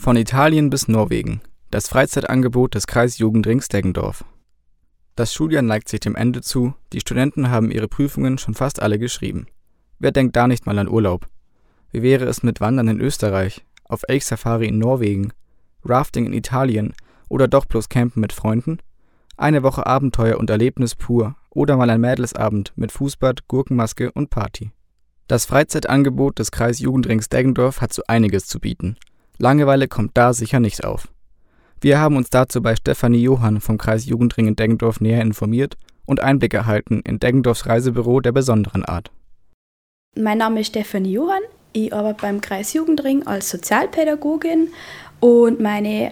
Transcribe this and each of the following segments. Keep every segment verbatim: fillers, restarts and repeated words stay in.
Von Italien bis Norwegen. Das Freizeitangebot des Kreisjugendrings Deggendorf. Das Schuljahr neigt sich dem Ende zu, die Studenten haben ihre Prüfungen schon fast alle geschrieben. Wer denkt da nicht mal an Urlaub? Wie wäre es mit Wandern in Österreich, auf Elchsafari in Norwegen, Rafting in Italien oder doch bloß Campen mit Freunden? Eine Woche Abenteuer und Erlebnis pur oder mal ein Mädelsabend mit Fußbad, Gurkenmaske und Party. Das Freizeitangebot des Kreisjugendrings Deggendorf hat so einiges zu bieten. Langeweile kommt da sicher nicht auf. Wir haben uns dazu bei Stefanie Johann vom Kreisjugendring in Deggendorf näher informiert und Einblick erhalten in Deggendorfs Reisebüro der besonderen Art. Mein Name ist Stefanie Johann, ich arbeite beim Kreisjugendring als Sozialpädagogin und meine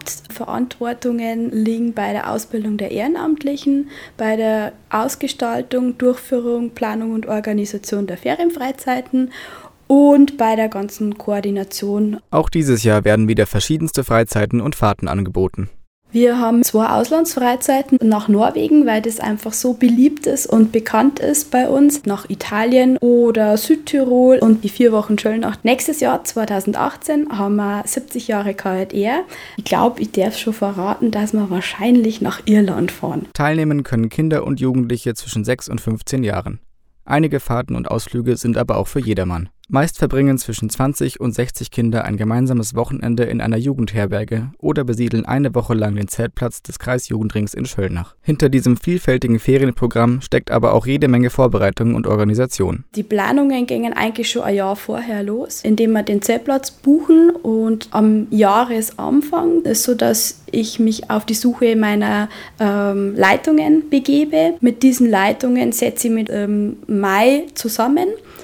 Hauptverantwortungen liegen bei der Ausbildung der Ehrenamtlichen, bei der Ausgestaltung, Durchführung, Planung und Organisation der Ferienfreizeiten und bei der ganzen Koordination. Auch dieses Jahr werden wieder verschiedenste Freizeiten und Fahrten angeboten. Wir haben zwei Auslandsfreizeiten nach Norwegen, weil das einfach so beliebt ist und bekannt ist bei uns, nach Italien oder Südtirol und die vier Wochen Schöllnacht. Nächstes Jahr, zweitausendachtzehn, haben wir siebzig Jahre K J R. Ich glaube, ich darf schon verraten, dass wir wahrscheinlich nach Irland fahren. Teilnehmen können Kinder und Jugendliche zwischen sechs und fünfzehn Jahren. Einige Fahrten und Ausflüge sind aber auch für jedermann. Meist verbringen zwischen zwanzig und sechzig Kinder ein gemeinsames Wochenende in einer Jugendherberge oder besiedeln eine Woche lang den Zeltplatz des Kreisjugendrings in Schöllnach. Hinter diesem vielfältigen Ferienprogramm steckt aber auch jede Menge Vorbereitung und Organisation. Die Planungen gingen eigentlich schon ein Jahr vorher los, indem wir den Zeltplatz buchen, und am Jahresanfang ist so, dass ich mich auf die Suche meiner ähm, Leitungen begebe. Mit diesen Leitungen setze ich mit ähm, Mai zusammen,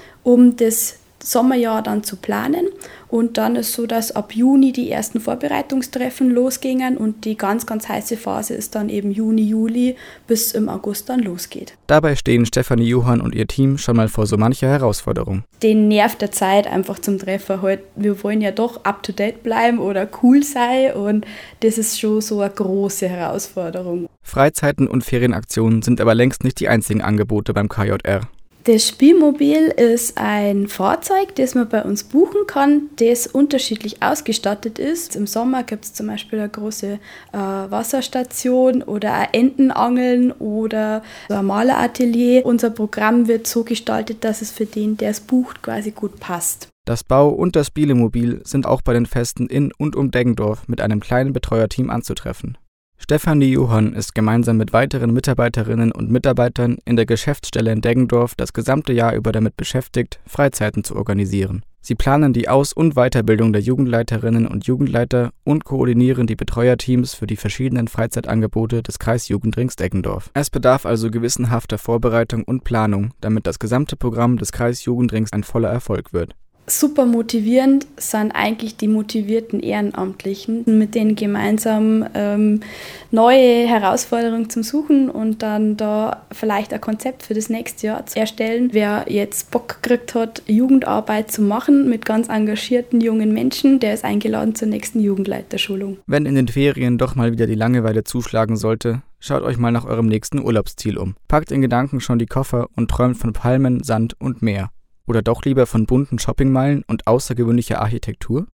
um das Sommerjahr dann zu planen, und dann ist so, dass ab Juni die ersten Vorbereitungstreffen losgingen und die ganz, ganz heiße Phase ist dann eben Juni, Juli bis im August dann losgeht. Dabei stehen Stefanie Johann und ihr Team schon mal vor so mancher Herausforderung. Den Nerv der Zeit einfach zum Treffen halt. Wir wollen ja doch up-to-date bleiben oder cool sein, und das ist schon so eine große Herausforderung. Freizeiten und Ferienaktionen sind aber längst nicht die einzigen Angebote beim K J R. Das Spielmobil ist ein Fahrzeug, das man bei uns buchen kann, das unterschiedlich ausgestattet ist. Im Sommer gibt es zum Beispiel eine große äh, Wasserstation oder ein Entenangeln oder ein Maleratelier. Unser Programm wird so gestaltet, dass es für den, der es bucht, quasi gut passt. Das Bau- und das Spielemobil sind auch bei den Festen in und um Deggendorf mit einem kleinen Betreuerteam anzutreffen. Stefanie Johann ist gemeinsam mit weiteren Mitarbeiterinnen und Mitarbeitern in der Geschäftsstelle in Deggendorf das gesamte Jahr über damit beschäftigt, Freizeiten zu organisieren. Sie planen die Aus- und Weiterbildung der Jugendleiterinnen und Jugendleiter und koordinieren die Betreuerteams für die verschiedenen Freizeitangebote des Kreisjugendrings Deggendorf. Es bedarf also gewissenhafter Vorbereitung und Planung, damit das gesamte Programm des Kreisjugendrings ein voller Erfolg wird. Super motivierend sind eigentlich die motivierten Ehrenamtlichen, mit denen gemeinsam ähm, neue Herausforderungen zum Suchen und dann da vielleicht ein Konzept für das nächste Jahr zu erstellen. Wer jetzt Bock gekriegt hat, Jugendarbeit zu machen mit ganz engagierten jungen Menschen, der ist eingeladen zur nächsten Jugendleiterschulung. Wenn in den Ferien doch mal wieder die Langeweile zuschlagen sollte, schaut euch mal nach eurem nächsten Urlaubsziel um. Packt in Gedanken schon die Koffer und träumt von Palmen, Sand und Meer. Oder doch lieber von bunten Shoppingmeilen und außergewöhnlicher Architektur?